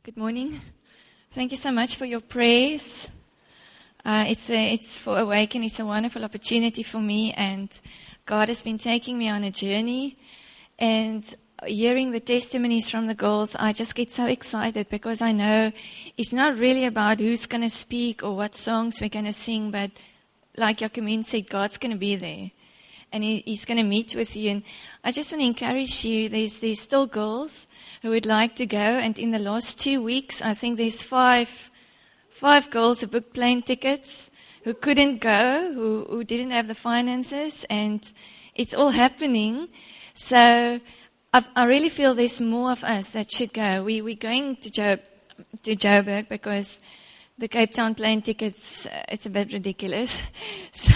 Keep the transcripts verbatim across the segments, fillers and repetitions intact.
Good morning. Thank you so much for your prayers. Uh, it's a, it's for Awaken. It's a wonderful opportunity for me, and God has been taking me on a journey. And hearing the testimonies from the girls, I just get so excited because I know it's not really about who's going to speak or what songs we're going to sing, but like Jacomin said, God's going to be there. And he, He's going to meet with you. And I just want to encourage you, there's, there's still girls who would like to go. And in the last two weeks, I think there's five five girls who booked plane tickets, who couldn't go, who, who didn't have the finances. And it's all happening. So I've, I really feel there's more of us that should go. We, we're going to, jo- to Joburg because the Cape Town plane tickets, uh, it's a bit ridiculous. So,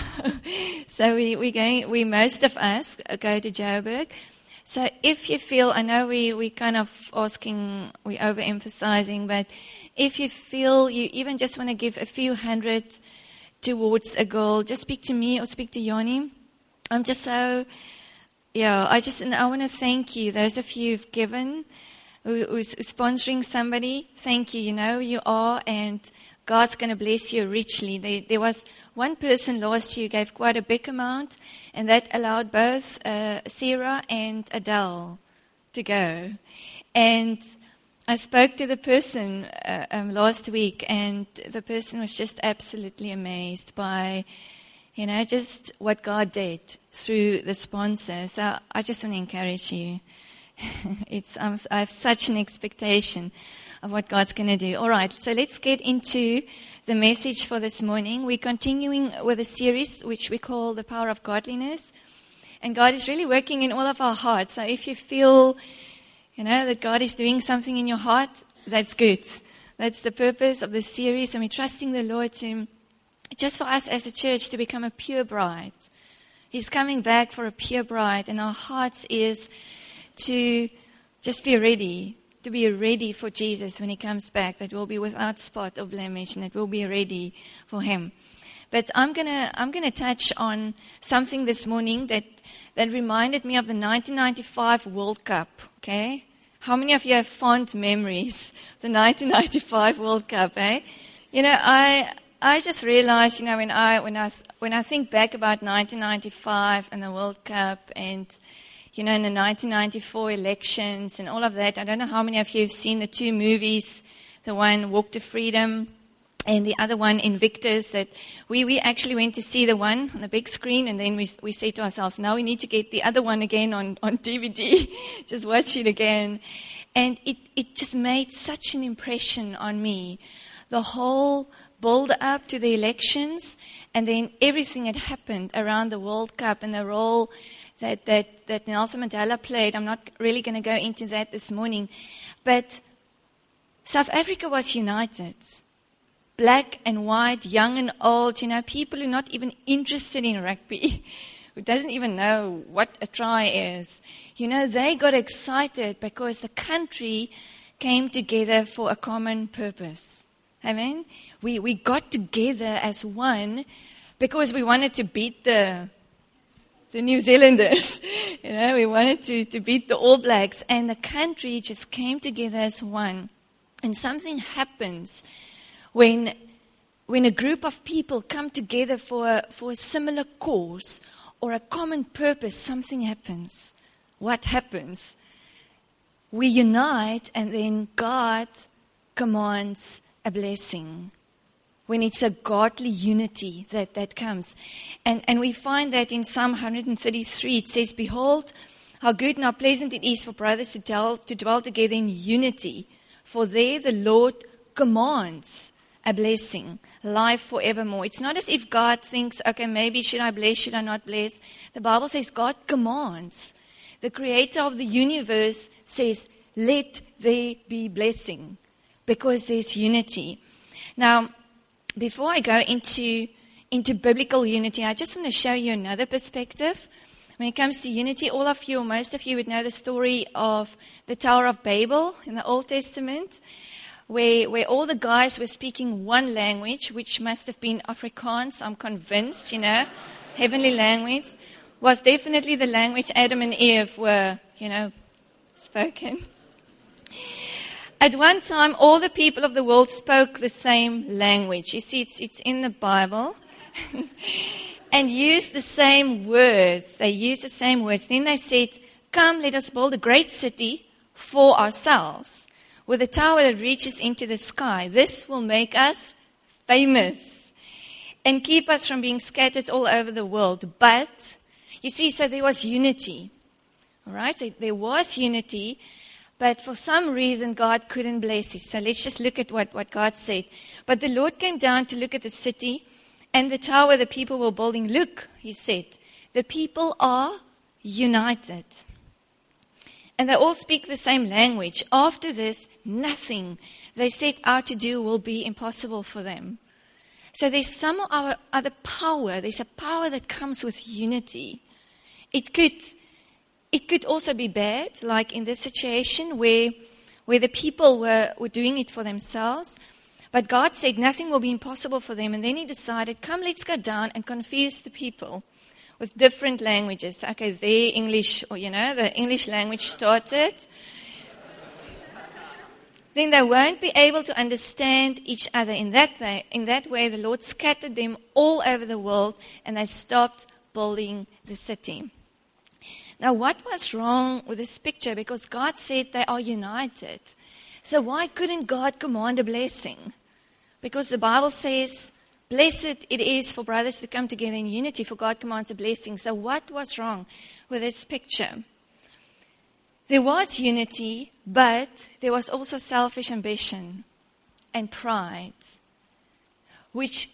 so we, we're going, we, most of us go to Joburg. So if you feel, I know we, we kind of asking, we overemphasizing, but if you feel you even just want to give a few hundred towards a goal, just speak to me or speak to Yoni. I'm just so, yeah, I just, I want to thank you. Those of you who've given, who, who's sponsoring somebody, thank you. You know who you are, and God's going to bless you richly. There, there was one person last year who gave quite a big amount, and that allowed both uh, Sarah and Adele to go. And I spoke to the person uh, um, last week, and the person was just absolutely amazed by, you know, just what God did through the sponsor. So I just want to encourage you. it's um, I have such an expectation of what God's going to do. All right, so let's get into the message for this morning. We're continuing with a series which we call The Power of Godliness. And God is really working in all of our hearts. So if you feel, you know, that God is doing something in your heart, that's good. That's the purpose of this series. And we're trusting the Lord to, just for us as a church, to become a pure bride. He's coming back for a pure bride. And our hearts is to just be ready. To be ready for Jesus when He comes back, that will be without spot or blemish, and that will be ready for Him. But I'm gonna I'm gonna touch on something this morning that that reminded me of the nineteen ninety-five World Cup. Okay, how many of you have fond memories of the nineteen ninety-five World Cup? Eh, you know, I I just realized, you know, when I when I when I think back about nineteen ninety-five and the World Cup, and you know, in the nineteen ninety-four elections and all of that. I don't know how many of you have seen the two movies, the one Walk to Freedom and the other one Invictus. That we, we actually went to see the one on the big screen, and then we we said to ourselves, now we need to get the other one again on, on D V D, just watch it again. And it, it just made such an impression on me. The whole build up to the elections, and then everything that happened around the World Cup and the role that, that, that Nelson Mandela played. I'm not really going to go into that this morning. But South Africa was united. Black and white, young and old, you know, people who are not even interested in rugby, who doesn't even know what a try is. You know, they got excited because the country came together for a common purpose. Amen? We, we got together as one because we wanted to beat the... the New Zealanders. You know, we wanted to, to beat the All Blacks, and the country just came together as one. And something happens when when a group of people come together for a, for a similar cause or a common purpose. Something happens. What happens? We unite, and then God commands a blessing. When it's a godly unity that, that comes. And and we find that in Psalm one thirty-three, it says, behold, how good and how pleasant it is for brothers to dwell, to dwell together in unity. For there the Lord commands a blessing, life forevermore. It's not as if God thinks, okay, maybe should I bless, should I not bless? The Bible says God commands. The creator of the universe says, let there be blessing, because there's unity. Now, before I go into into biblical unity, I just want to show you another perspective. When it comes to unity, all of you, or most of you, would know the story of the Tower of Babel in the Old Testament, where where all the guys were speaking one language, which must have been Afrikaans, I'm convinced, you know, heavenly language, was definitely the language Adam and Eve were, you know, spoken. At one time, all the people of the world spoke the same language. You see, it's, it's in the Bible. And used the same words. They used the same words. Then they said, come, let us build a great city for ourselves, with a tower that reaches into the sky. This will make us famous and keep us from being scattered all over the world. But, you see, so there was unity. All right? So there was unity, but for some reason God couldn't bless it. So let's just look at what, what God said. But the Lord came down to look at the city and the tower the people were building. Look, he said, the people are united. And they all speak the same language. After this, nothing they set out to do will be impossible for them. So there's some other power. There's a power that comes with unity. It could, it could also be bad, like in this situation where, where the people were, were doing it for themselves. But God said nothing will be impossible for them. And then he decided, come, let's go down and confuse the people with different languages. Okay, their English, or you know, the English language started. Then they won't be able to understand each other. In that way, in that way, the Lord scattered them all over the world, and they stopped building the city. Now, what was wrong with this picture? Because God said they are united. So why couldn't God command a blessing? Because the Bible says, blessed it is for brothers to come together in unity, for God commands a blessing. So what was wrong with this picture? There was unity, but there was also selfish ambition and pride, which,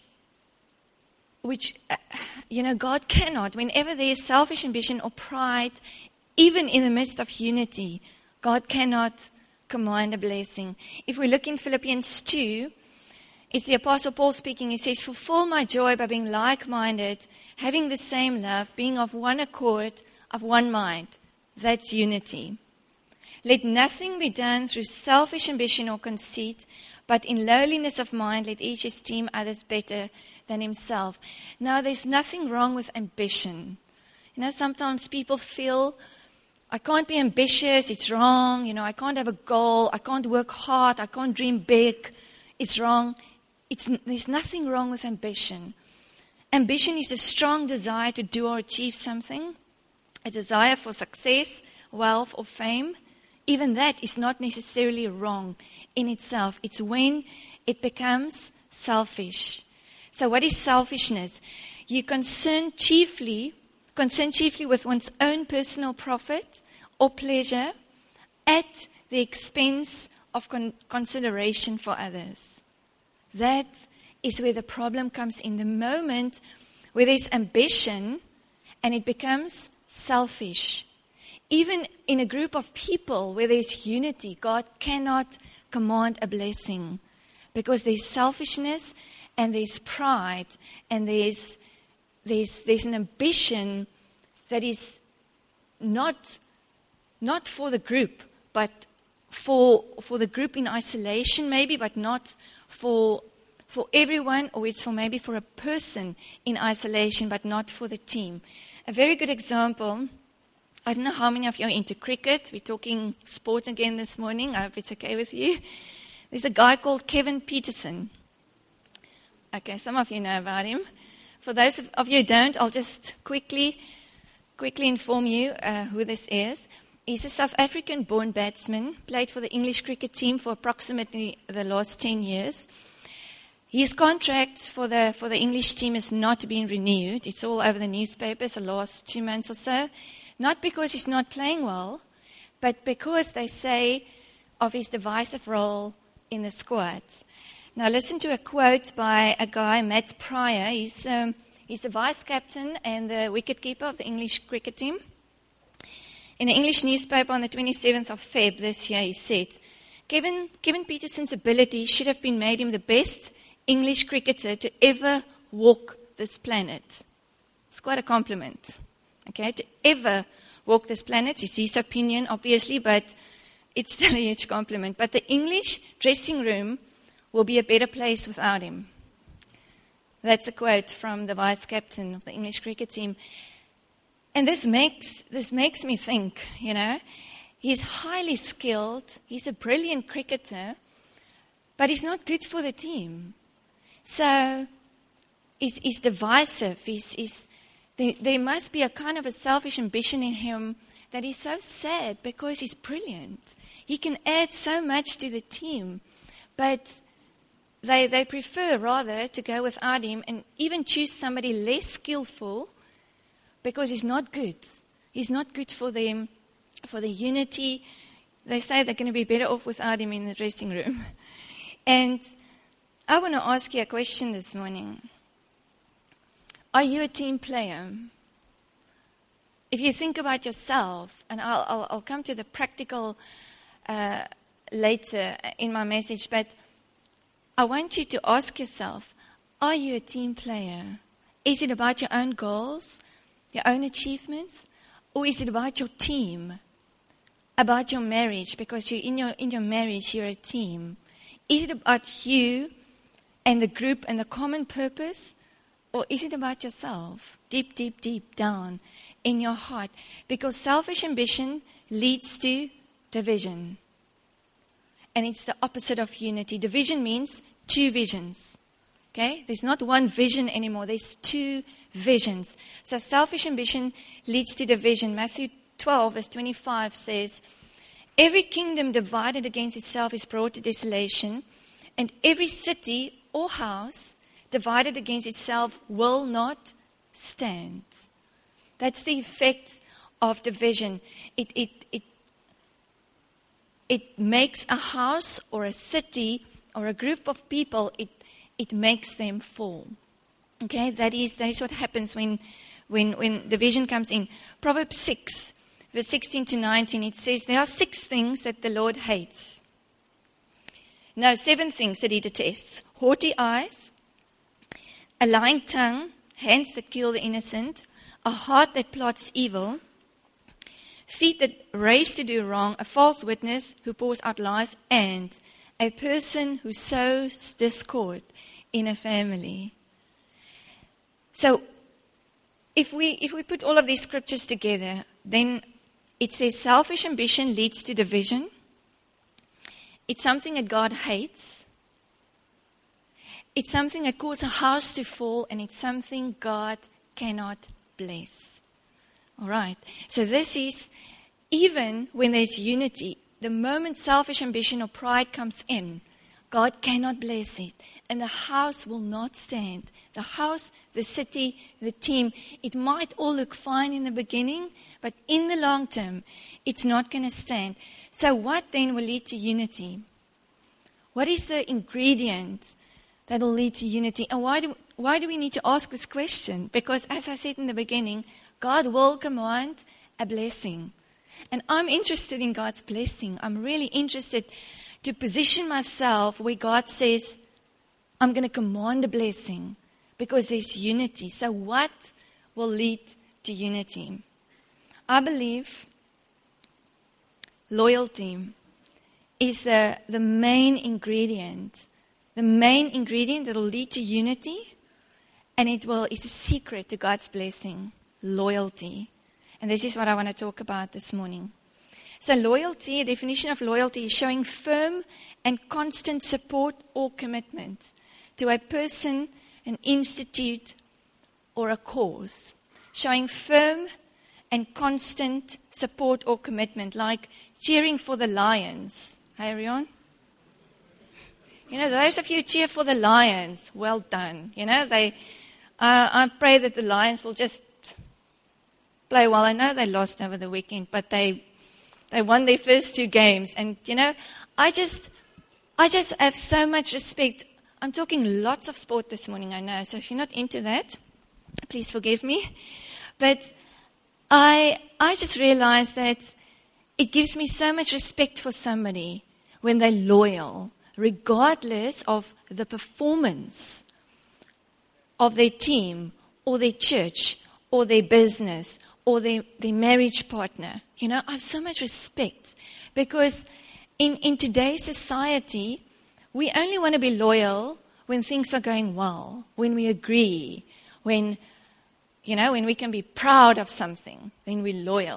which uh, you know, God cannot. Whenever there is selfish ambition or pride, even in the midst of unity, God cannot command a blessing. If we look in Philippians two, it's the Apostle Paul speaking. He says, fulfill my joy by being like-minded, having the same love, being of one accord, of one mind. That's unity. Let nothing be done through selfish ambition or conceit, but in lowliness of mind, let each esteem others better than himself. Now, there's nothing wrong with ambition. You know, sometimes people feel, I can't be ambitious, it's wrong. You know, I can't have a goal, I can't work hard, I can't dream big, it's wrong. It's, there's nothing wrong with ambition. Ambition is a strong desire to do or achieve something, a desire for success, wealth, or fame. Even that is not necessarily wrong in itself. It's when it becomes selfish. So what is selfishness? You concern chiefly, concern chiefly with one's own personal profit or pleasure at the expense of con- consideration for others. That is where the problem comes in. The moment where there's ambition and it becomes selfish. Even in a group of people where there's unity, God cannot command a blessing because there's selfishness and there's pride and there's there's there's an ambition that is not not for the group, but for for the group in isolation maybe, but not for for everyone, or it's for maybe for a person in isolation, but not for the team. A very good example. I don't know how many of you are into cricket. We're talking sport again this morning. I hope it's okay with you. There's a guy called Kevin Peterson. Okay, some of you know about him. For those of you who don't, I'll just quickly, quickly inform you uh, who this is. He's a South African-born batsman, played for the English cricket team for approximately the last ten years. His contract for the for the English team has not been renewed. It's all over the newspapers the last two months or so. Not because he's not playing well, but because they say of his divisive role in the squad. Now listen to a quote by a guy, Matt Pryor. He's, um, he's the vice captain and the wicketkeeper of the English cricket team. In an English newspaper on the twenty-seventh of February this year, he said, Kevin, Kevin Peterson's ability should have been made him the best English cricketer to ever walk this planet. It's quite a compliment. Okay, to ever walk this planet. It's his opinion, obviously, but it's still a huge compliment. But the English dressing room will be a better place without him. That's a quote from the vice captain of the English cricket team. And this makes this makes me think, you know. He's highly skilled. He's a brilliant cricketer, but he's not good for the team. So he's, he's divisive. He's, he's, there, there must be a kind of a selfish ambition in him that he's so sad because he's brilliant. He can add so much to the team, but they they prefer rather to go without him and even choose somebody less skillful because he's not good. He's not good for them, for the unity. They say they're going to be better off without him in the dressing room. And I want to ask you a question this morning. Are you a team player? If you think about yourself, and I'll, I'll, I'll come to the practical uh, later in my message, but I want you to ask yourself, are you a team player? Is it about your own goals, your own achievements, or is it about your team, about your marriage? Because you in your in your marriage, you're a team. Is it about you and the group and the common purpose, or is it about yourself, deep, deep, deep down in your heart? Because selfish ambition leads to division. And it's the opposite of unity. Division means two visions. Okay? There's not one vision anymore. There's two visions. So selfish ambition leads to division. Matthew twelve, verse twenty-five says, every kingdom divided against itself is brought to desolation, and every city or house divided against itself will not stand. That's the effect of division. It, it, it, it makes a house or a city or a group of people, it, it makes them fall. Okay, that is, that is what happens when, when, when division comes in. Proverbs six, verse sixteen to nineteen, it says, there are six things that the Lord hates. No, seven things that he detests. Haughty eyes, a lying tongue, hands that kill the innocent, a heart that plots evil, feet that race to do wrong, a false witness who pours out lies, and a person who sows discord in a family. So, if we if we put all of these scriptures together, then it says selfish ambition leads to division. It's something that God hates. It's something that causes a house to fall, and it's something God cannot bless. All right. So this is, even when there's unity, the moment selfish ambition or pride comes in, God cannot bless it. And the house will not stand. The house, the city, the team, it might all look fine in the beginning, but in the long term, it's not going to stand. So what then will lead to unity? What is the ingredient that will lead to unity? And why do, why do we need to ask this question? Because as I said in the beginning, God will command a blessing. And I'm interested in God's blessing. I'm really interested to position myself where God says, I'm going to command a blessing because there's unity. So what will lead to unity? I believe loyalty is the, the main ingredient. The main ingredient that will lead to unity, and it will is a secret to God's blessing. Loyalty. And this is what I want to talk about this morning. So loyalty, a definition of loyalty is showing firm and constant support or commitment to a person, an institute, or a cause. Showing firm and constant support or commitment, like cheering for the Lions. Hey, Rion? You know, those of you who cheer for the Lions, well done. You know, they. Uh, I pray that the Lions will just play well. I know they lost over the weekend, but they they won their first two games. And, you know, I just I just have so much respect. I'm talking lots of sport this morning, I know. So if you're not into that, please forgive me. But I I just realized that it gives me so much respect for somebody when they're loyal, regardless of the performance of their team or their church or their business or their, their marriage partner. You know, I have so much respect because in, in today's society, we only want to be loyal when things are going well, when we agree, when, you know, when we can be proud of something, then we're loyal.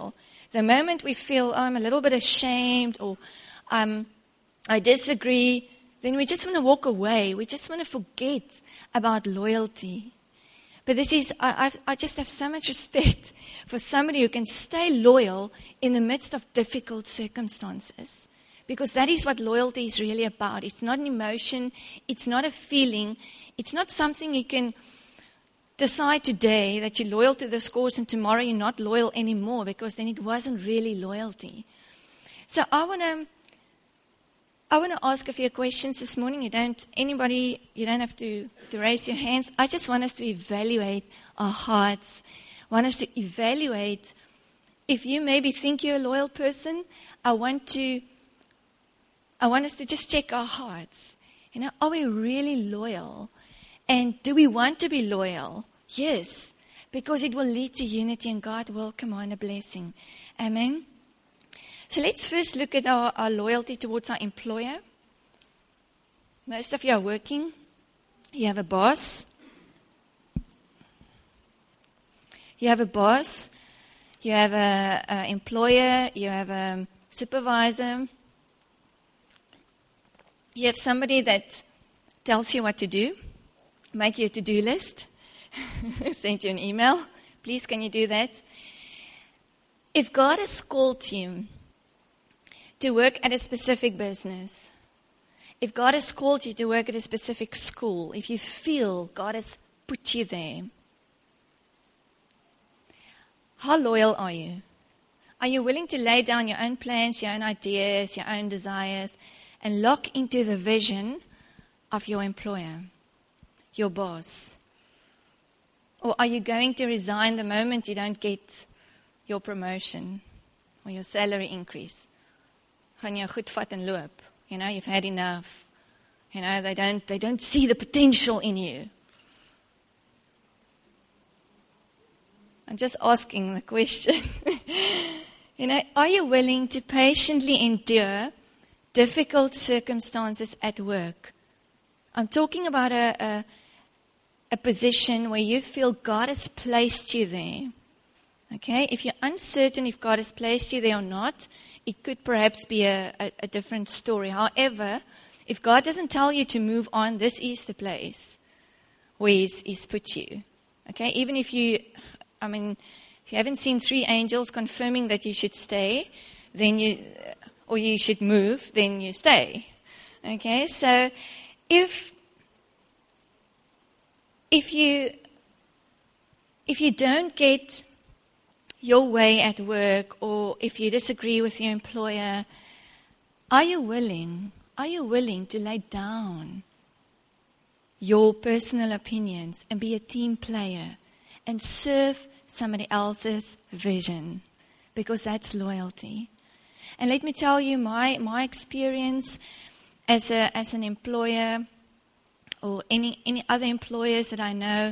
The moment we feel, oh, I'm a little bit ashamed or um, I disagree, then we just want to walk away. We just want to forget about loyalty. But this is, I, I've, I just have so much respect for somebody who can stay loyal in the midst of difficult circumstances. Because that is what loyalty is really about. It's not an emotion. It's not a feeling. It's not something you can decide today that you're loyal to this cause and tomorrow you're not loyal anymore, because then it wasn't really loyalty. So I want to I want to ask a few questions this morning. You don't, anybody, you don't have to, to raise your hands. I just want us to evaluate our hearts. I want us to evaluate, if you maybe think you're a loyal person, I want to, I want us to just check our hearts. You know, are we really loyal? And do we want to be loyal? Yes, because it will lead to unity and God will command a blessing. Amen. So let's first look at our, our loyalty towards our employer. Most of you are working. You have a boss. You have a boss. You have an employer. You have a supervisor. You have somebody that tells you what to do, make you a to-do list, send you an email. Please, can you do that? If God has called you to work at a specific business, if God has called you to work at a specific school, if you feel God has put you there, how loyal are you? Are you willing to lay down your own plans, your own ideas, your own desires, and lock into the vision of your employer, your boss? Or are you going to resign the moment you don't get your promotion or your salary increase? Gaan jy goed vat en loop? You know, you've had enough. You know, they don't they don't see the potential in you. I'm just asking the question. You know, are you willing to patiently endure difficult circumstances at work? I'm talking about a, a, a position where you feel God has placed you there. Okay? If you're uncertain if God has placed you there or not, it could perhaps be a, a, a different story. However, if God doesn't tell you to move on, this is the place where He's, he's put you. Okay? Even if you, I mean, if you haven't seen three angels confirming that you should stay, then you, or you should move, then you stay. Okay? So, if, if you, if you don't get your way at work, or if you disagree with your employer, are you willing, are you willing to lay down your personal opinions and be a team player and serve somebody else's vision? Because that's loyalty. And let me tell you my, my experience as a as an employer, or any, any other employers that I know,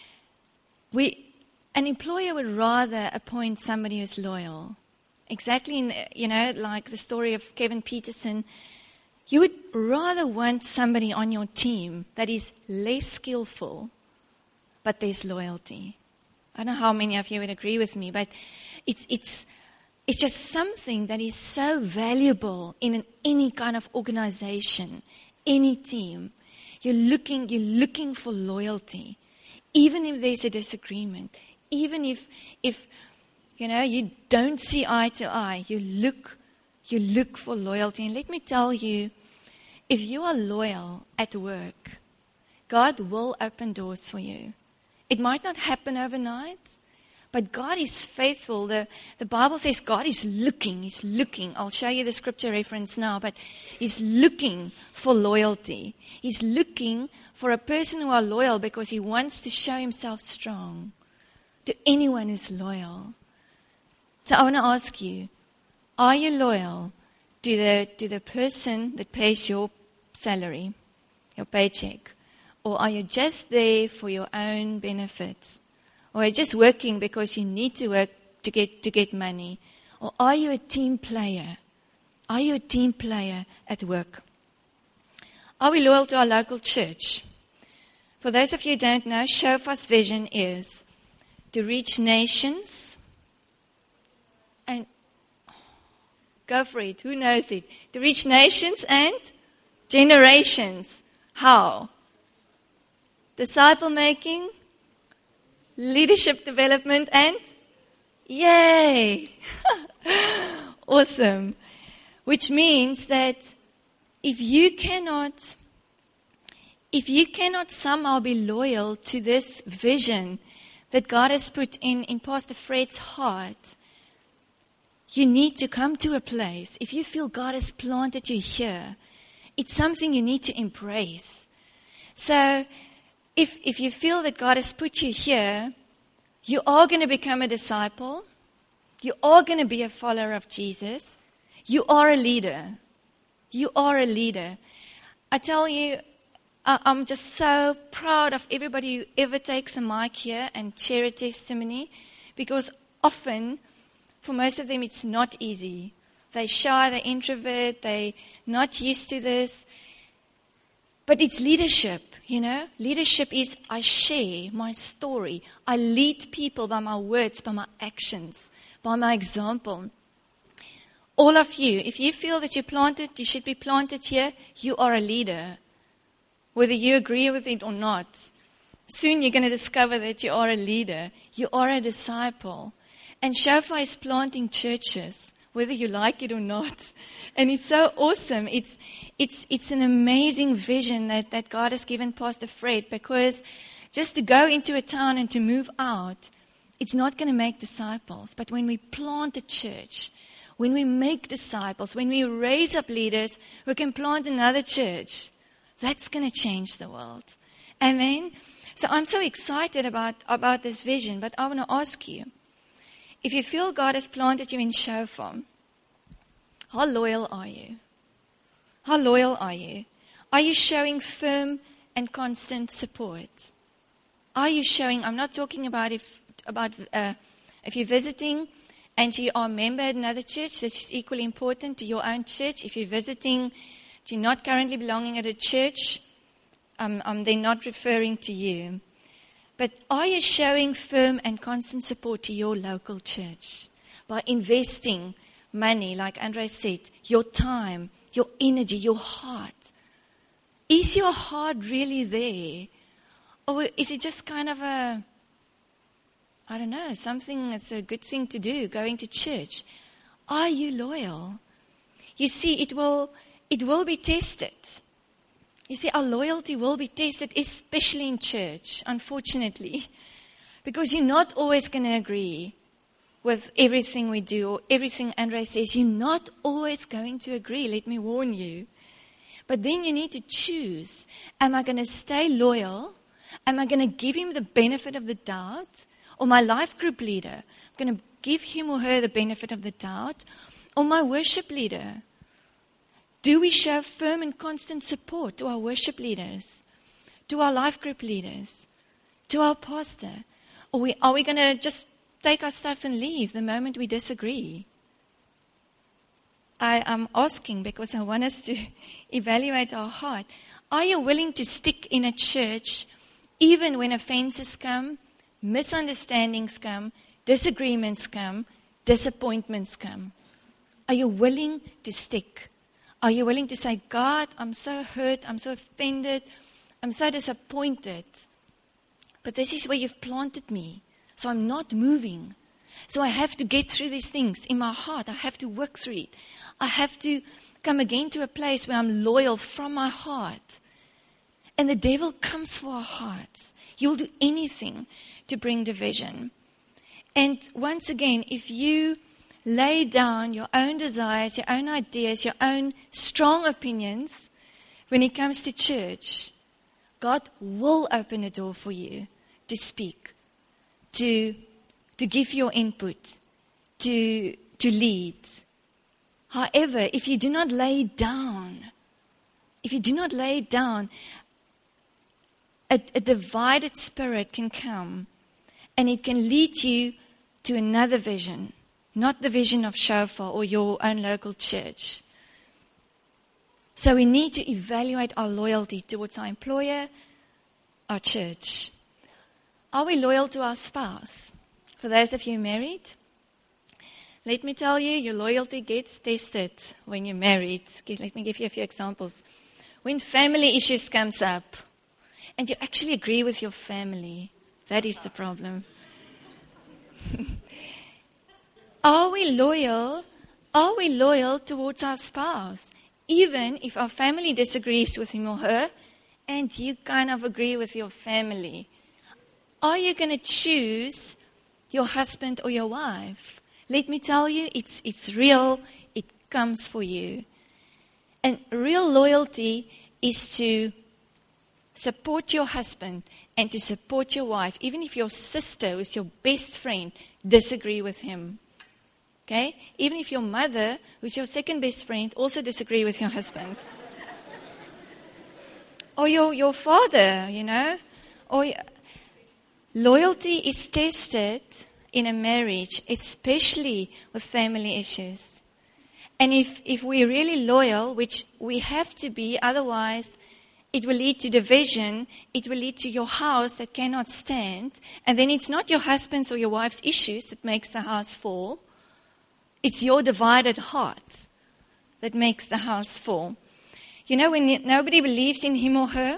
we An employer would rather appoint somebody who's loyal. Exactly, in, you know, like the story of Kevin Peterson. You would rather want somebody on your team that is less skillful, but there's loyalty. I don't know how many of you would agree with me, but it's it's it's just something that is so valuable in an, any kind of organization, any team. You're looking, you're looking for loyalty, even if there's a disagreement. Even if, if you know, you don't see eye to eye, you look, you look for loyalty. And let me tell you, if you are loyal at work, God will open doors for you. It might not happen overnight, but God is faithful. The, the Bible says God is looking, He's looking. I'll show you the scripture reference now, but He's looking for loyalty. He's looking for a person who are loyal because He wants to show Himself strong to anyone who's loyal. So I want to ask you, are you loyal to the to the person that pays your salary, your paycheck? Or are you just there for your own benefits? Or are you just working because you need to work to get to get money? Or are you a team player? Are you a team player at work? Are we loyal to our local church? For those of you who don't know, Shofar's vision is to reach nations and Go for it. Who knows it? To reach nations and generations. How? Disciple making, leadership development, and yay! Awesome. Which means that if you cannot, if you cannot somehow be loyal to this vision that God has put in, in Pastor Fred's heart, you need to come to a place. If you feel God has planted you here, it's something you need to embrace. So, if if you feel that God has put you here, you are going to become a disciple. You are going to be a follower of Jesus. You are a leader. You are a leader. I tell you, I- I'm just so proud of everybody who ever takes a mic here and share a testimony, because often, for most of them, it's not easy. They're shy, they're introvert, they're not used to this. But it's leadership, you know. Leadership is I share my story. I lead people by my words, by my actions, by my example. All of you, if you feel that you're planted, you should be planted here, you are a leader. Whether you agree with it or not. Soon you're going to discover that you are a leader. You are a disciple. And Shofar is planting churches, whether you like it or not. And it's so awesome. It's it's it's an amazing vision that, that God has given Pastor Fred, because just to go into a town and to move out, it's not going to make disciples. But when we plant a church, when we make disciples, when we raise up leaders who can plant another church, that's going to change the world. Amen? So I'm so excited about, about this vision, but I want to ask you, if you feel God has planted you in Shofar, how loyal are you? How loyal are you? Are you showing firm and constant support? Are you showing, I'm not talking about if about uh, if you're visiting and you are a member at another church, this is equally important to your own church. If you're visiting, you're not currently belonging at a church, um, um, they're not referring to you. But are you showing firm and constant support to your local church by investing money, like Andre said, your time, your energy, your heart? Is your heart really there? Or is it just kind of a, I don't know, something that's a good thing to do, going to church? Are you loyal? You see, it will, it will be tested. You see, our loyalty will be tested, especially in church, unfortunately, because you're not always going to agree with everything we do or everything Andre says. You're not always going to agree, let me warn you. But then you need to choose, am I going to stay loyal? Am I going to give him the benefit of the doubt? Or my life group leader, I'm going to give him or her the benefit of the doubt? Or my worship leader? Do we show firm and constant support to our worship leaders, to our life group leaders, to our pastor? Or we, are we going to just take our stuff and leave the moment we disagree? I am asking because I want us to evaluate our heart. Are you willing to stick in a church even when offenses come, misunderstandings come, disagreements come, disappointments come? Are you willing to stick? Are you willing to say, God, I'm so hurt, I'm so offended, I'm so disappointed, but this is where you've planted me, so I'm not moving. So I have to get through these things in my heart. I have to work through it. I have to come again to a place where I'm loyal from my heart. And the devil comes for our hearts. He will do anything to bring division. And once again, if you lay down your own desires, your own ideas, your own strong opinions when it comes to church, God will open a door for you to speak, to, to give your input, to, to lead. However, if you do not lay down, if you do not lay down, a, a divided spirit can come and it can lead you to another vision. Not the vision of Shofar or your own local church. So we need to evaluate our loyalty towards our employer, our church. Are we loyal to our spouse? For those of you married, Let me tell you, your loyalty gets tested when you're married. Okay, let me give you a few examples. When family issues comes up, and you actually agree with your family, that is the problem. Are we loyal? Are we loyal towards our spouse? Even if our family disagrees with him or her, and you kind of agree with your family. Are you going to choose your husband or your wife? Let me tell you, it's it's real. It comes for you. And real loyalty is to support your husband and to support your wife, even if your sister, who's your best friend, disagree with him. Okay? Even if your mother, who's your second best friend, also disagree with your husband. Or your, your father, you know. Or loyalty is tested in a marriage, especially with family issues. And if, if we're really loyal, which we have to be, otherwise it will lead to division, it will lead to your house that cannot stand, and then it's not your husband's or your wife's issues that makes the house fall. It's your divided heart that makes the house fall. You know, when nobody believes in him or her,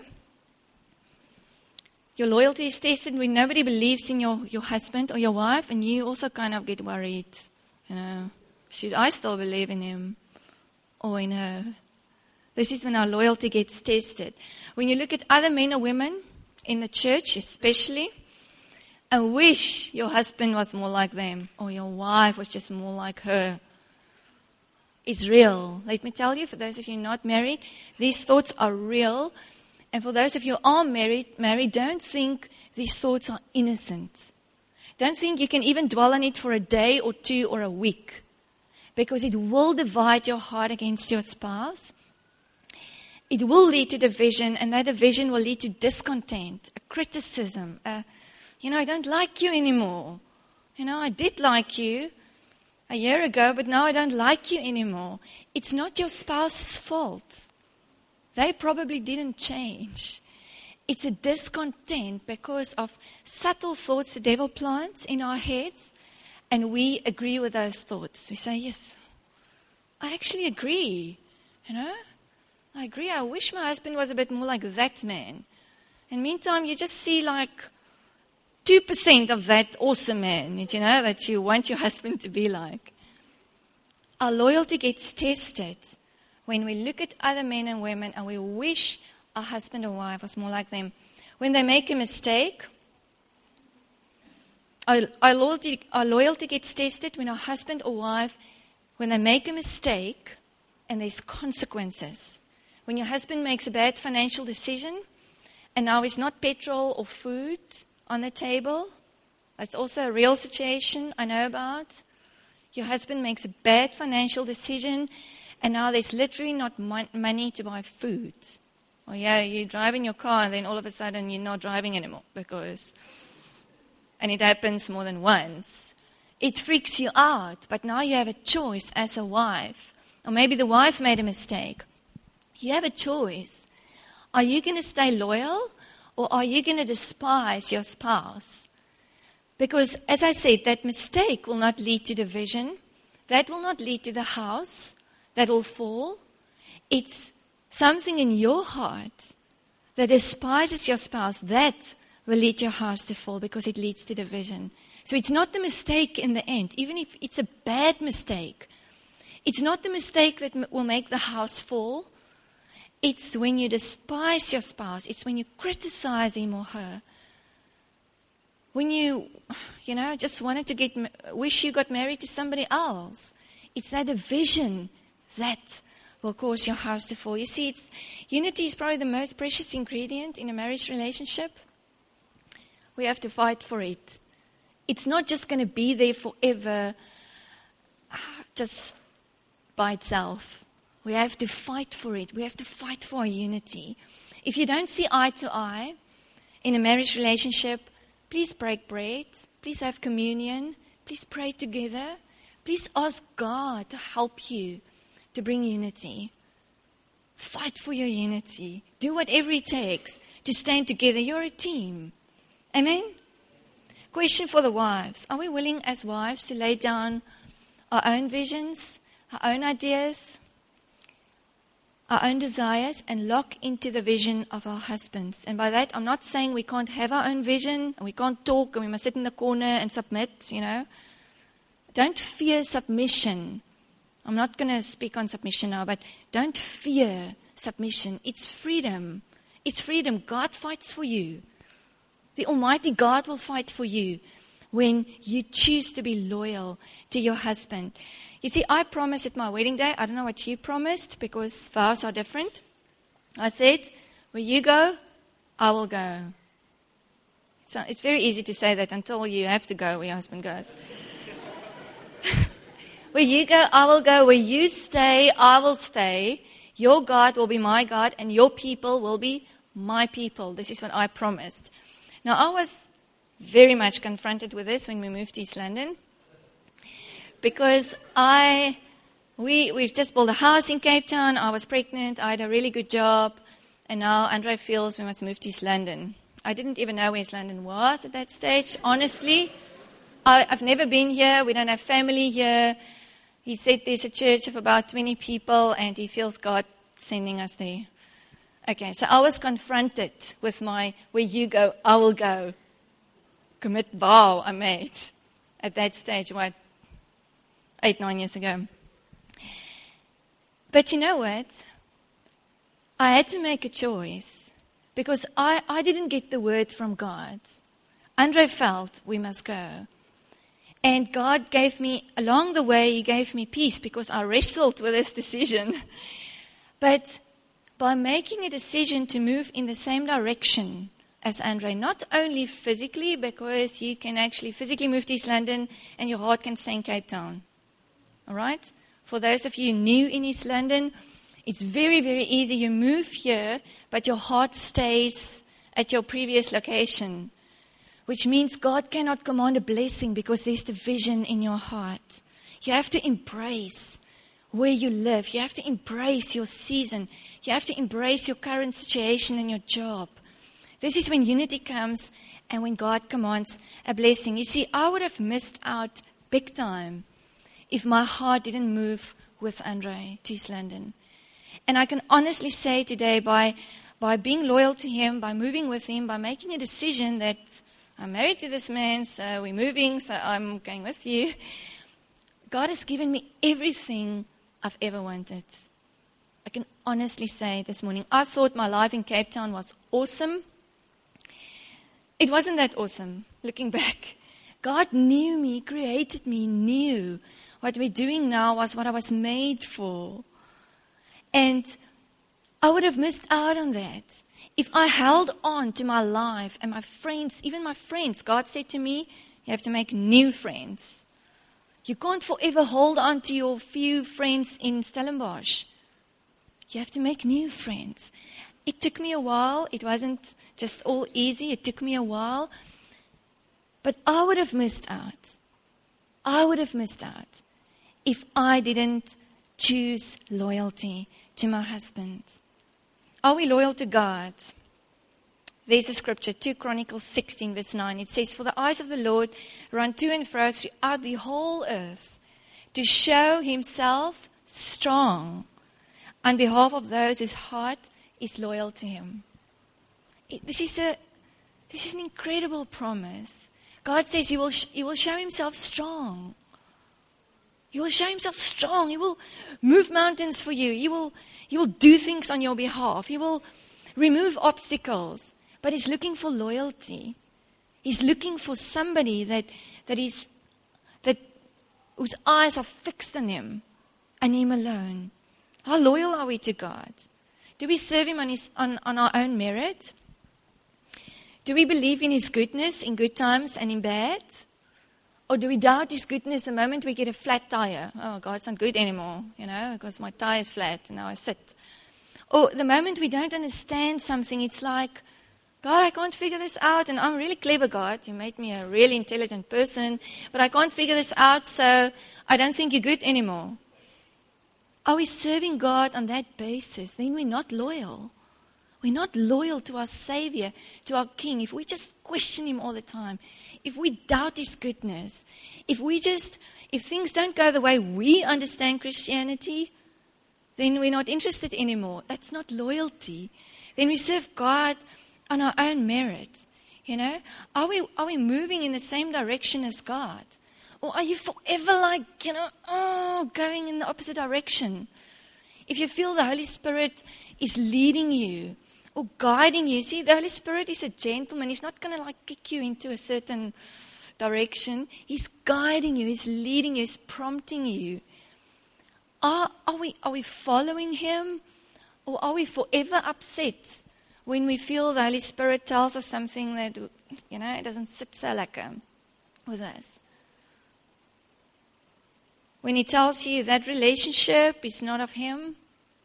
your loyalty is tested when nobody believes in your, your husband or your wife, and you also kind of get worried. You know, should I still believe in him or in her? This is when our loyalty gets tested. When you look at other men or women in the church especially, and wish your husband was more like them or your wife was just more like her. It's real. Let me tell you, for those of you not married, these thoughts are real. And for those of you who are married, married, don't think these thoughts are innocent. Don't think you can even dwell on it for a day or two or a week. Because it will divide your heart against your spouse. It will lead to division, and that division will lead to discontent, a criticism, a You know, I don't like you anymore. You know, I did like you a year ago, but now I don't like you anymore. It's not your spouse's fault. They probably didn't change. It's a discontent because of subtle thoughts the devil plants in our heads, and we agree with those thoughts. We say, yes, I actually agree. You know, I agree. I wish my husband was a bit more like that man. And meantime, you just see like two percent of that awesome man, you know, that you want your husband to be like. Our loyalty gets tested when we look at other men and women and we wish our husband or wife was more like them. When they make a mistake, our, our, loyalty, our loyalty gets tested when our husband or wife, when they make a mistake and there's consequences. When your husband makes a bad financial decision and now it's not petrol or food on the table. That's also a real situation I know about. Your husband makes a bad financial decision, and now there's literally not mon- money to buy food. Or yeah, you're driving your car, and then all of a sudden you're not driving anymore because, and it happens more than once. It freaks you out, but now you have a choice as a wife. Or maybe the wife made a mistake. You have a choice. Are you going to stay loyal? Or are you going to despise your spouse? Because, as I said, that mistake will not lead to division. That will not lead to the house that will fall. It's something in your heart that despises your spouse. That will lead your house to fall because it leads to division. So it's not the mistake in the end, even if it's a bad mistake. It's not the mistake that will make the house fall. It's when you despise your spouse. It's when you criticize him or her. When you, you know, just wanted to get, wish you got married to somebody else. It's that division that will cause your house to fall. You see, it's, unity is probably the most precious ingredient in a marriage relationship. We have to fight for it. It's not just going to be there forever, just by itself. We have to fight for it. We have to fight for our unity. If you don't see eye to eye in a marriage relationship, please break bread. Please have communion. Please pray together. Please ask God to help you to bring unity. Fight for your unity. Do whatever it takes to stand together. You're a team. Amen? Question for the wives. Are we willing as wives to lay down our own visions, our own ideas, our own desires, and lock into the vision of our husbands. And by that, I'm not saying we can't have our own vision, and we can't talk, and we must sit in the corner and submit, you know. Don't fear submission. I'm not going to speak on submission now, but don't fear submission. It's freedom. It's freedom. God fights for you. The Almighty God will fight for you when you choose to be loyal to your husband. You see, I promised at my wedding day, I don't know what you promised because vows are different. I said, where you go, I will go. So it's very easy to say that until you have to go where your husband goes. Where you go, I will go. Where you stay, I will stay. Your God will be my God, and your people will be my people. This is what I promised. Now, I was very much confronted with this when we moved to East London, because I, we, we've just built a house in Cape Town. I was pregnant. I had a really good job, and now Andre feels we must move to East London. I didn't even know where East London was at that stage, honestly. I, I've never been here. We don't have family here. He said there's a church of about twenty people, and he feels God sending us there. Okay, so I was confronted with my, where you go, I will go. Commit vow I made at that stage, what, eight, nine years ago. But you know what? I had to make a choice because I, I didn't get the word from God. Andre felt we must go. And God gave me, along the way, He gave me peace because I wrestled with this decision. But by making a decision to move in the same direction as Andre, not only physically, because you can actually physically move to East London and your heart can stay in Cape Town. All right? For those of you new in East London, it's very, very easy. You move here, but your heart stays at your previous location. Which means God cannot command a blessing because there's division in your heart. You have to embrace where you live. You have to embrace your season. You have to embrace your current situation and your job. This is when unity comes and when God commands a blessing. You see, I would have missed out big time if my heart didn't move with Andre to East London. And I can honestly say today, by, by being loyal to him, by moving with him, by making a decision that I'm married to this man, so we're moving, so I'm going with you. God has given me everything I've ever wanted. I can honestly say this morning, I thought my life in Cape Town was awesome. It wasn't that awesome, looking back. God knew me, created me, knew what we're doing now was what I was made for. And I would have missed out on that if I held on to my life and my friends, even my friends. God said to me, you have to make new friends. You can't forever hold on to your few friends in Stellenbosch. You have to make new friends. It took me a while. It wasn't just all easy. It took me a while. But I would have missed out. I would have missed out if I didn't choose loyalty to my husband. Are we loyal to God? There's a scripture, Second Chronicles sixteen, verse nine. It says, for the eyes of the Lord run to and fro throughout the whole earth to show himself strong on behalf of those whose heart is loyal to him. It, this is a this is an incredible promise. God says he will sh- he will show himself strong. He will show himself strong. He will move mountains for you. He will, he will do things on your behalf. He will remove obstacles. But he's looking for loyalty. He's looking for somebody that, that is, that, whose eyes are fixed on him and him alone. How loyal are we to God? Do we serve him on, his, on, on our own merit? Do we believe in his goodness in good times and in bad? Or do we doubt his goodness the moment we get a flat tire? Oh, God's not good anymore, you know, because my tire is flat and now I sit. Or the moment we don't understand something, it's like, God, I can't figure this out, and I'm really clever, God. You made me a really intelligent person, but I can't figure this out, so I don't think you're good anymore. Are we serving God on that basis? Then we're not loyal. we're not loyal to our Savior, to our King, if we just question Him all the time, if we doubt His goodness, if we just, if things don't go the way we understand Christianity, then we're not interested anymore. That's not loyalty. Then we serve God on our own merit. You know, are we are we moving in the same direction as God? Or are you forever like, you know, oh, going in the opposite direction? If you feel the Holy Spirit is leading you or guiding you, see, the Holy Spirit is a gentleman. He's not going to like kick you into a certain direction. He's guiding you. He's leading you. He's prompting you. Are, are we are we following Him? Or are we forever upset when we feel the Holy Spirit tells us something that, you know, it doesn't sit so like um, with us? When He tells you that relationship is not of Him.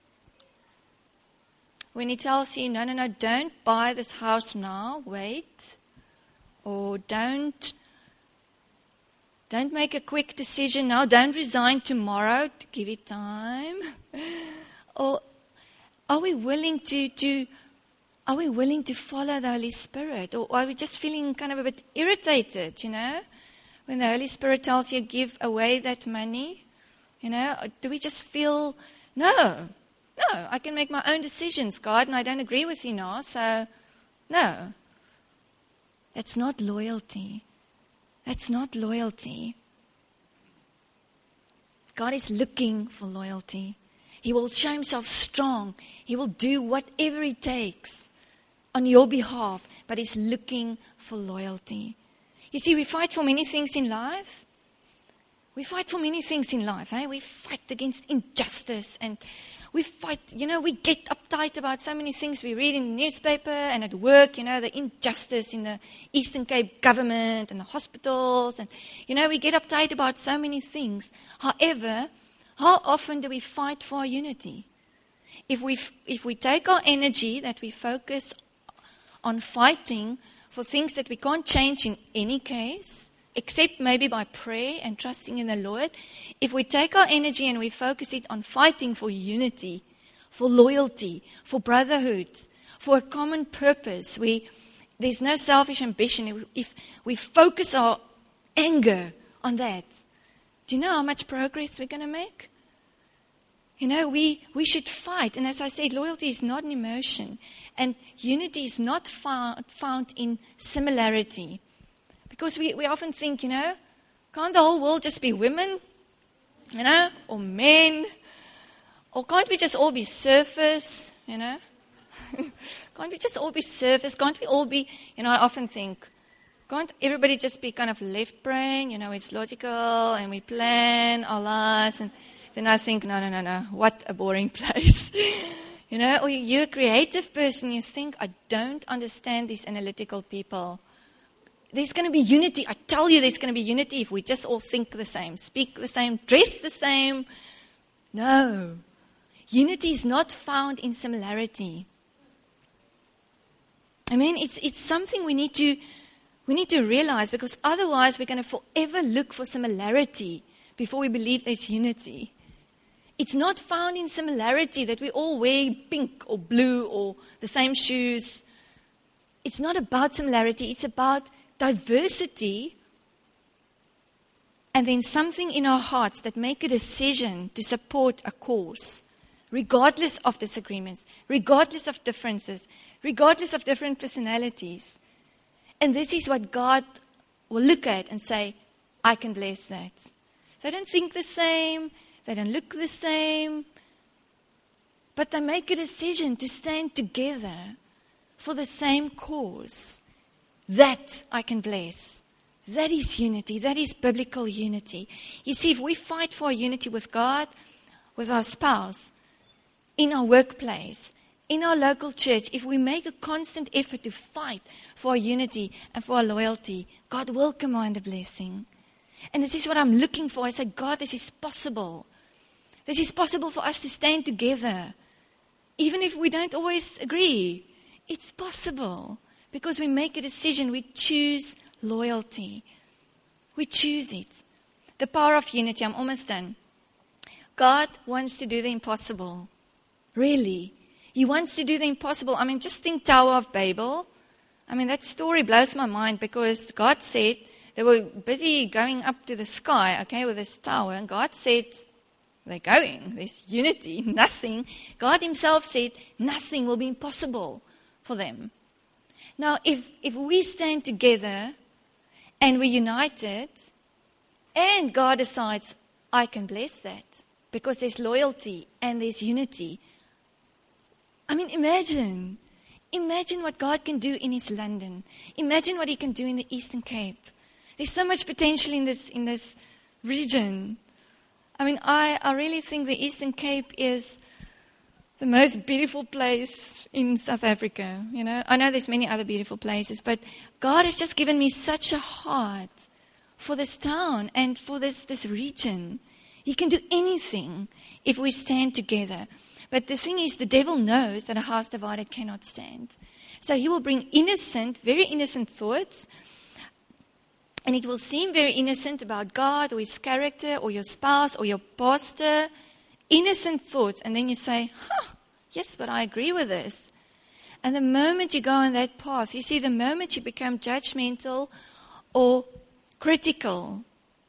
When He tells you, no, no, no, don't buy this house now, wait. Or don't, don't make a quick decision now, don't resign tomorrow, to give it time. Or are we willing to, to, are we willing to follow the Holy Spirit? Or are we just feeling kind of a bit irritated, you know? When the Holy Spirit tells you, give away that money, you know, do we just feel, no, no, I can make my own decisions, God, and I don't agree with you now, so no. That's not loyalty. That's not loyalty. God is looking for loyalty. He will show Himself strong. He will do whatever it takes on your behalf, but He's looking for loyalty. You see, we fight for many things in life. We fight for many things in life. Eh? We fight against injustice and we fight, you know, we get uptight about so many things we read in the newspaper and at work, you know, the injustice in the Eastern Cape government and the hospitals. And, you know, we get uptight about so many things. However, how often do we fight for our unity? If we, if we take our energy that we focus on fighting for things that we can't change in any case, except maybe by prayer and trusting in the Lord, if we take our energy and we focus it on fighting for unity, for loyalty, for brotherhood, for a common purpose, we, there's no selfish ambition. If we focus our anger on that, do you know how much progress we're going to make? You know, we, we should fight. And as I said, loyalty is not an emotion. And unity is not found, found in similarity. Because we, we often think, you know, can't the whole world just be women? You know, or men? Or can't we just all be surface? You know? Can't we just all be surface? Can't we all be, you know, I often think, can't everybody just be kind of left brain? You know, it's logical and we plan our lives. And then I think, no, no, no, no, what a boring place. You know, or you're a creative person, you think, I don't understand these analytical people. There's going to be unity. I tell you there's going to be unity if we just all think the same, speak the same, dress the same. No. Unity is not found in similarity. I mean, it's it's something we need to we need to realize, because otherwise we're going to forever look for similarity before we believe there's unity. It's not found in similarity that we all wear pink or blue or the same shoes. It's not about similarity. It's about diversity, and then something in our hearts that make a decision to support a cause, regardless of disagreements, regardless of differences, regardless of different personalities. And this is what God will look at and say, I can bless that. They don't think the same, they don't look the same, but they make a decision to stand together for the same cause. That I can bless. That is unity. That is biblical unity. You see, if we fight for unity with God, with our spouse, in our workplace, in our local church, if we make a constant effort to fight for our unity and for our loyalty, God will command a blessing. And this is what I'm looking for. I say, God, this is possible. This is possible for us to stand together. Even if we don't always agree, it's possible. Because we make a decision, we choose loyalty. We choose it. The power of unity, I'm almost done. God wants to do the impossible. Really. He wants to do the impossible. I mean, just think Tower of Babel. I mean, that story blows my mind because God said they were busy going up to the sky, okay, with this tower. And God said, they're going. There's unity, nothing. God himself said, nothing will be impossible for them. Now, if, if we stand together and we're united, and God decides, I can bless that, because there's loyalty and there's unity. I mean, imagine. Imagine what God can do in East London. Imagine what he can do in the Eastern Cape. There's so much potential in this in this region. I mean, I, I really think the Eastern Cape is the most beautiful place in South Africa. You know, I know there's many other beautiful places, but God has just given me such a heart for this town and for this, this region. He can do anything if we stand together. But the thing is, the devil knows that a house divided cannot stand. So he will bring innocent, very innocent thoughts, and it will seem very innocent about God or his character or your spouse or your pastor. Innocent thoughts. And then you say, huh, yes, but I agree with this. And the moment you go on that path, you see, the moment you become judgmental or critical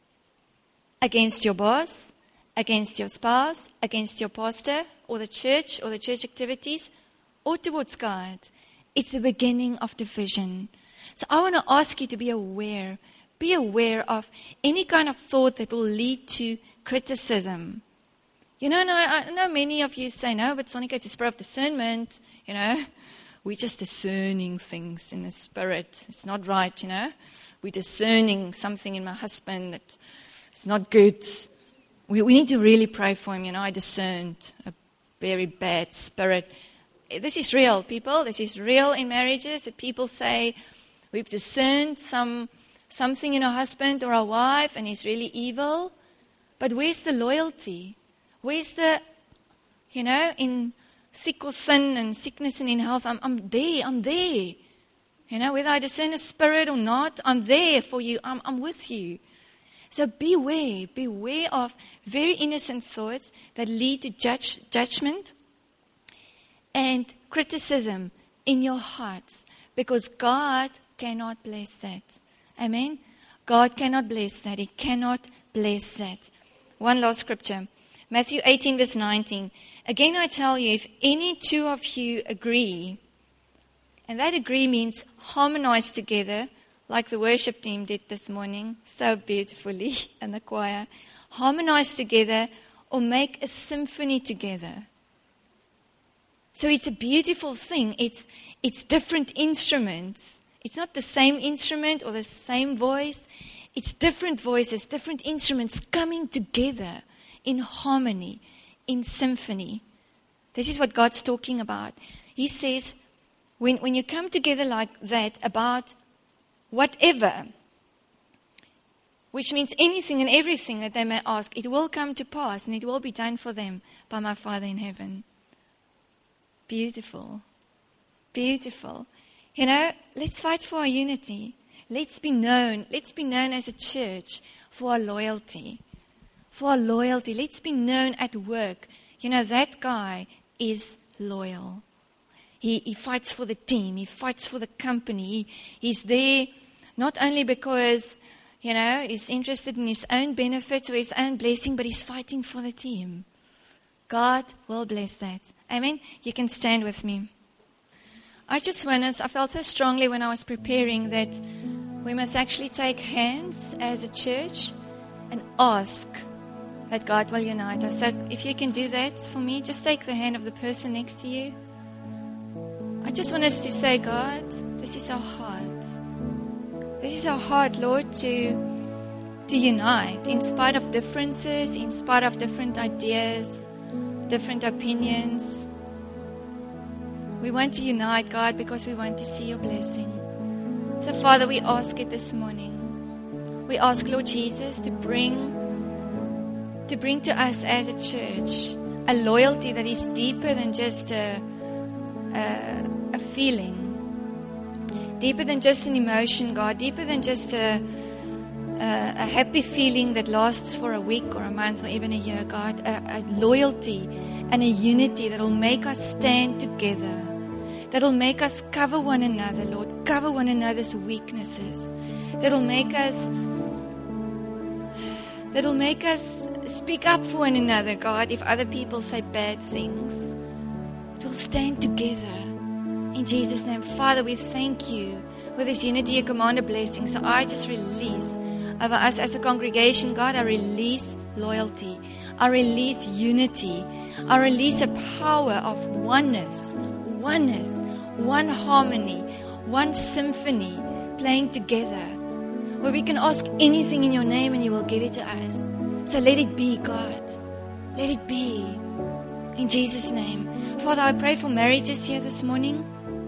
against your boss, against your spouse, against your pastor, or the church, or the church activities, or towards God, it's the beginning of division. So I want to ask you to be aware. Be aware of any kind of thought that will lead to criticism. You know, and I, I know many of you say, no, but Sonika, it's a spirit of discernment. You know, we're just discerning things in the spirit. It's not right, you know. We're discerning something in my husband that is not good. We, we need to really pray for him. You know, I discerned a very bad spirit. This is real, people. This is real in marriages, that people say, we've discerned some something in our husband or our wife, and he's really evil. But where's the loyalty? Where's the, you know, in sick or sin and sickness and in health, I'm, I'm there, I'm there. You know, whether I discern a spirit or not, I'm there for you, I'm, I'm with you. So beware, beware of very innocent thoughts that lead to judge, judgment and criticism in your hearts, because God cannot bless that. Amen? God cannot bless that. He cannot bless that. One last scripture. Matthew eighteen verse nineteen. Again I tell you, if any two of you agree, and that agree means harmonize together, like the worship team did this morning, so beautifully, and the choir. Harmonize together or make a symphony together. So it's a beautiful thing. It's it's different instruments. It's not the same instrument or the same voice. It's different voices, different instruments coming together in harmony, in symphony. This is what God's talking about. He says, when, when you come together like that about whatever, which means anything and everything that they may ask, it will come to pass and it will be done for them by my Father in heaven. Beautiful. Beautiful. You know, let's fight for our unity. Let's be known. Let's be known as a church for our loyalty. For our loyalty. Let's be known at work. You know, that guy is loyal. He, he fights for the team. He fights for the company. He, he's there not only because, you know, he's interested in his own benefits or his own blessing, but he's fighting for the team. God will bless that. Amen? You can stand with me. I just want us, I felt so strongly when I was preparing that we must actually take hands as a church and ask that God will unite us. So if you can do that for me, just take the hand of the person next to you. I just want us to say, God, this is our heart. This is our heart, Lord, to, to unite in spite of differences, in spite of different ideas, different opinions. We want to unite, God, because we want to see your blessing. So, Father, we ask it this morning. We ask, Lord Jesus, to bring, to bring to us as a church a loyalty that is deeper than just a, a, a feeling, deeper than just an emotion, God, deeper than just a, a, a happy feeling that lasts for a week or a month or even a year, God, a, a loyalty and a unity that will make us stand together, that will make us cover one another, Lord, cover one another's weaknesses, that will make us, that will make us speak up for one another, God, if other people say bad things. We'll stand together. In Jesus' name, Father, we thank you for this unity. You command a blessing. So I just release over us as a congregation, God, I release loyalty. I release unity. I release a power of oneness, oneness, one harmony, one symphony playing together, where we can ask anything in your name and you will give it to us. So let it be, God. Let it be. In Jesus' name. Father, I pray for marriages here this morning.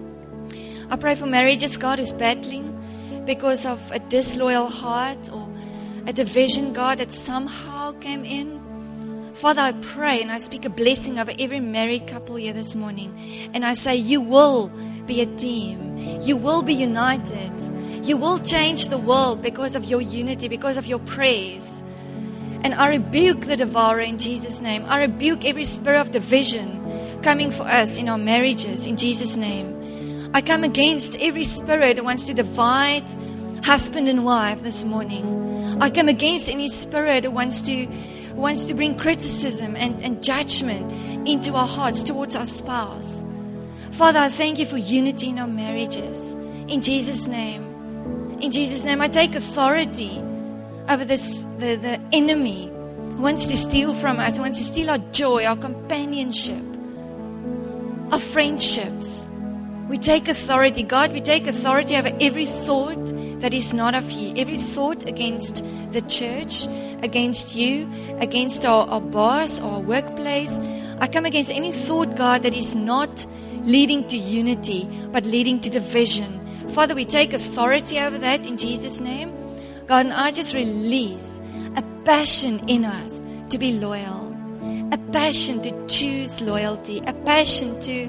I pray for marriages, God, who's battling because of a disloyal heart or a division, God, that somehow came in. Father, I pray and I speak a blessing over every married couple here this morning. And I say, you will be a team. You will be united. You will change the world because of your unity, because of your praise. And I rebuke the devourer in Jesus' name. I rebuke every spirit of division coming for us in our marriages in Jesus' name. I come against every spirit that wants to divide husband and wife this morning. I come against any spirit that wants to wants to bring criticism and, and judgment into our hearts towards our spouse. Father, I thank you for unity in our marriages. In Jesus' name. In Jesus' name, I take authority over this the, the enemy who wants to steal from us, who wants to steal our joy, our companionship, our friendships. We take authority. God, we take authority over every thought that is not of you. Every thought against the church, against you, against our, our boss, our workplace. I come against any thought, God, that is not leading to unity, but leading to division. Father, we take authority over that in Jesus' name. God, and I just release a passion in us to be loyal, a passion to choose loyalty, a passion to,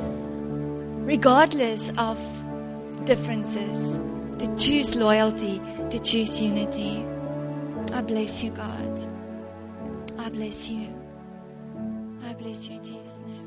regardless of differences, to choose loyalty, to choose unity. I bless you, God. I bless you. I bless you in Jesus' name.